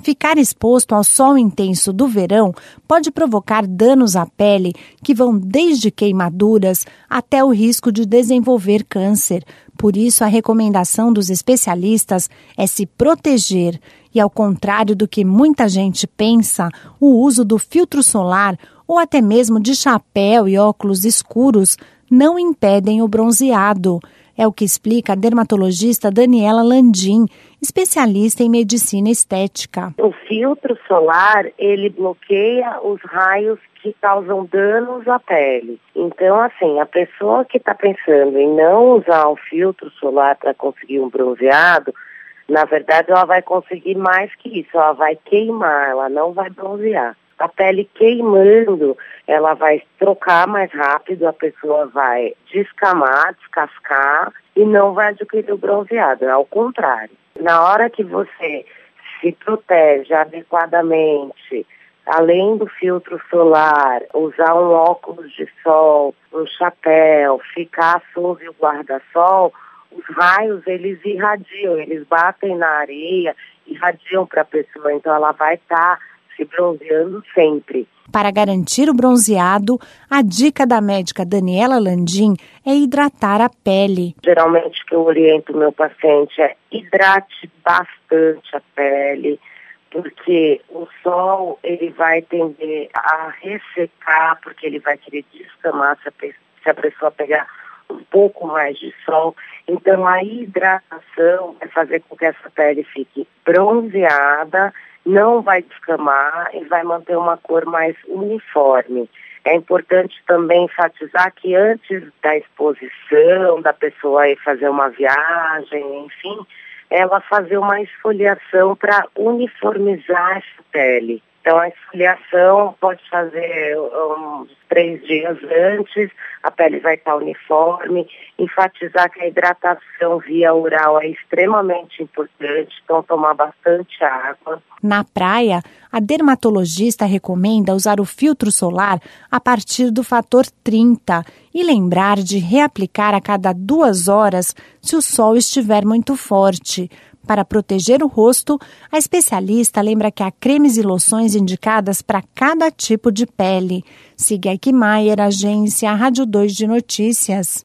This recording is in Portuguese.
Ficar exposto ao sol intenso do verão pode provocar danos à pele que vão desde queimaduras até o risco de desenvolver câncer. Por isso, a recomendação dos especialistas é se proteger e, ao contrário do que muita gente pensa, o uso do filtro solar ou até mesmo de chapéu e óculos escuros não impedem o bronzeado. É o que explica a dermatologista Daniela Landim, especialista em medicina estética. O filtro solar, ele bloqueia os raios que causam danos à pele. Então, assim, a pessoa que está pensando em não usar o filtro solar para conseguir um bronzeado, na verdade ela vai conseguir mais que isso, ela vai queimar, ela não vai bronzear. A pele queimando, ela vai trocar mais rápido, a pessoa vai descamar, descascar e não vai adquirir o bronzeado, é ao contrário. Na hora que você se protege adequadamente, além do filtro solar, usar um óculos de sol, um chapéu, ficar sob o guarda-sol, os raios, eles irradiam, eles batem na areia, irradiam para a pessoa, então ela vai estar se bronzeando sempre. Para garantir o bronzeado, a dica da médica Daniela Landim é hidratar a pele. Geralmente o que eu oriento o meu paciente é hidrate bastante a pele, porque o sol ele vai tender a ressecar, porque ele vai querer descamar se a pessoa pegar um pouco mais de sol. Então a hidratação vai fazer com que essa pele fique bronzeada, não vai descamar e vai manter uma cor mais uniforme. É importante também enfatizar que antes da exposição, da pessoa ir fazer uma viagem, enfim, ela fazer uma esfoliação para uniformizar essa pele. Então a esfoliação pode fazer uns 3 dias antes, a pele vai estar uniforme, enfatizar que a hidratação via oral é extremamente importante, então tomar bastante água. Na praia, a dermatologista recomenda usar o filtro solar a partir do fator 30 e lembrar de reaplicar a cada 2 horas se o sol estiver muito forte. Para proteger o rosto, a especialista lembra que há cremes e loções indicadas para cada tipo de pele. Siga Eckmeier, agência Rádio 2 de Notícias.